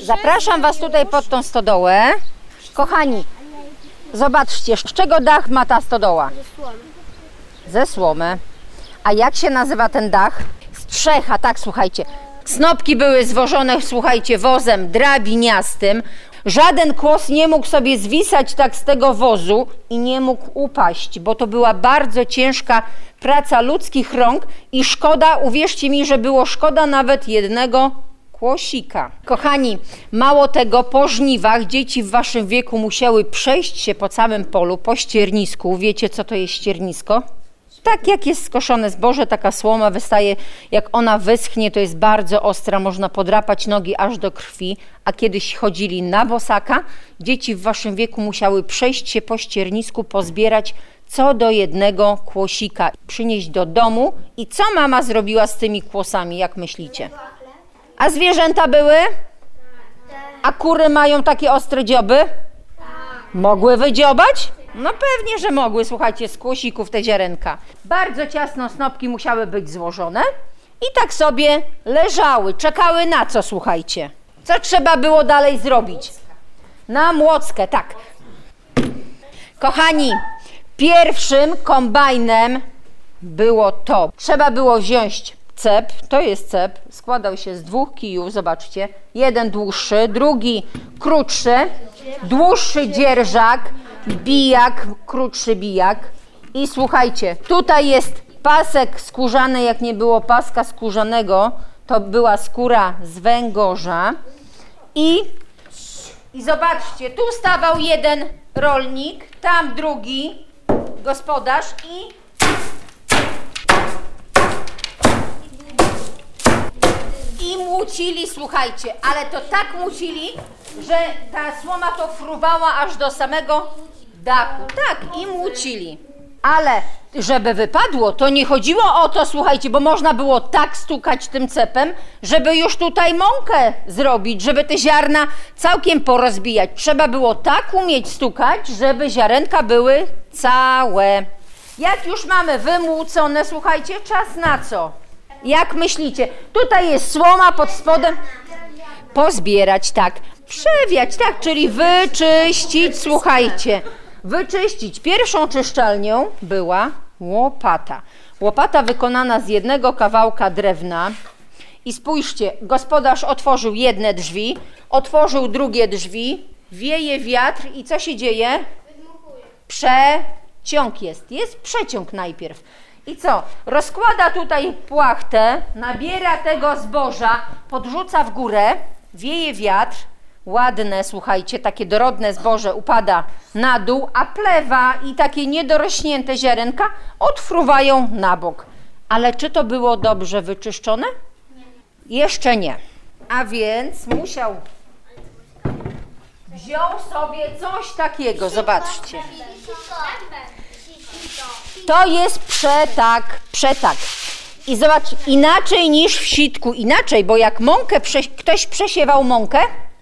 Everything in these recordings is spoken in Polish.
Zapraszam was tutaj pod tą stodołę. Kochani, zobaczcie, z czego dach ma ta stodoła? Ze słomy. Ze słomy. A jak się nazywa ten dach? Strzecha, tak, słuchajcie. Snopki były zwożone, słuchajcie, wozem drabiniastym. Żaden kłos nie mógł sobie zwisać tak z tego wozu i nie mógł upaść, bo to była bardzo ciężka praca ludzkich rąk i szkoda, uwierzcie mi, że było szkoda nawet jednego kłosika. Kochani, mało tego, po żniwach dzieci w waszym wieku musiały przejść się po całym polu, po ściernisku. Wiecie, co to jest ściernisko? Tak jak jest skoszone zboże, taka słoma wystaje, jak ona wyschnie, to jest bardzo ostra, można podrapać nogi aż do krwi, a kiedyś chodzili na bosaka, dzieci w waszym wieku musiały przejść się po ściernisku, pozbierać co do jednego kłosika, przynieść do domu. I co mama zrobiła z tymi kłosami, jak myślicie? A zwierzęta były? A kury mają takie ostre dzioby? Mogły wydziobać? No pewnie, że mogły, słuchajcie, z kłosików te ziarenka. Bardzo ciasno snopki musiały być złożone i tak sobie leżały, czekały na co, słuchajcie? Co trzeba było dalej zrobić? Na młockę, tak. Kochani, pierwszym kombajnem było to. Trzeba było wziąć cep, to jest cep, składał się z 2 kijów, zobaczcie. Jeden dłuższy, drugi krótszy, dłuższy dzierżak, bijak, krótszy bijak. I słuchajcie, tutaj jest pasek skórzany, jak nie było paska skórzanego, to była skóra z węgorza. I zobaczcie, tu stawał jeden rolnik, tam drugi gospodarz i młócili, słuchajcie, ale to tak młócili, że ta słoma to fruwała aż do samego dachu. Tak, i młócili. Ale żeby wypadło, to nie chodziło o to, słuchajcie, bo można było tak stukać tym cepem, żeby już tutaj mąkę zrobić, żeby te ziarna całkiem porozbijać. Trzeba było tak umieć stukać, żeby ziarenka były całe. Jak już mamy wymłócone, słuchajcie, czas na co? Jak myślicie? Tutaj jest słoma pod spodem. Pozbierać, tak. Przewiać, tak, czyli wyczyścić, słuchajcie. Wyczyścić. Pierwszą czyszczalnią była łopata. Łopata wykonana z jednego kawałka drewna. I spójrzcie, gospodarz otworzył jedne drzwi, otworzył drugie drzwi, wieje wiatr i co się dzieje? Przeciąg jest przeciąg najpierw. I co? Rozkłada tutaj płachtę, nabiera tego zboża, podrzuca w górę, wieje wiatr, ładne, słuchajcie, takie dorodne zboże upada na dół, a plewa i takie niedorośnięte ziarenka odfruwają na bok. Ale czy to było dobrze wyczyszczone? Nie. Jeszcze nie. A więc wziął sobie coś takiego, zobaczcie. To jest przetak. I zobacz, inaczej niż w sitku, inaczej, bo jak ktoś przesiewał mąkę,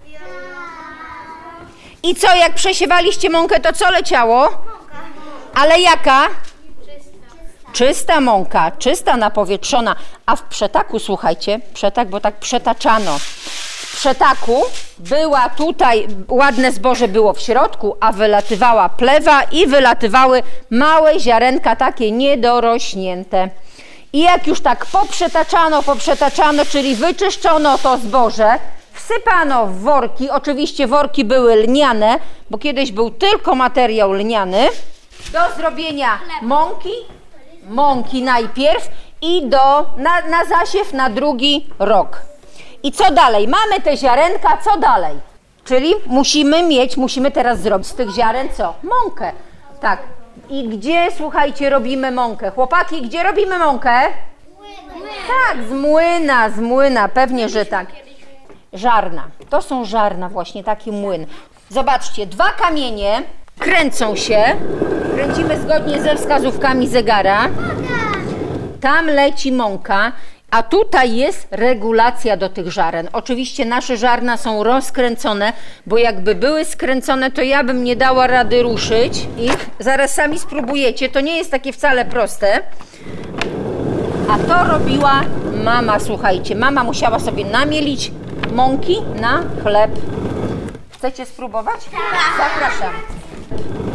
i co, jak przesiewaliście mąkę, to co leciało? Ale jaka? Czysta mąka, czysta, napowietrzona. A w przetaku, słuchajcie, przetak, bo tak przetaczano. W przetaku była tutaj, ładne zboże było w środku, a wylatywała plewa i wylatywały małe ziarenka, takie niedorośnięte. I jak już tak poprzetaczano, czyli wyczyszczono to zboże, wsypano w worki, oczywiście worki były lniane, bo kiedyś był tylko materiał lniany, do zrobienia mąki najpierw i na zasiew na drugi rok. I co dalej? Mamy te ziarenka, co dalej? Czyli musimy teraz zrobić z tych ziaren co? Mąkę. Tak. I gdzie, słuchajcie, robimy mąkę? Chłopaki, gdzie robimy mąkę? Tak, z młyna, pewnie, że tak. Żarna. To są żarna, właśnie taki młyn. Zobaczcie, 2 kamienie kręcą się. Kręcimy zgodnie ze wskazówkami zegara. Tam leci mąka, a tutaj jest regulacja do tych żaren. Oczywiście nasze żarna są rozkręcone, bo jakby były skręcone, to ja bym nie dała rady ruszyć ich. Zaraz sami spróbujecie, to nie jest takie wcale proste. A to robiła mama, słuchajcie. Mama musiała sobie namielić mąki na chleb. Chcecie spróbować? Tak. Zapraszam.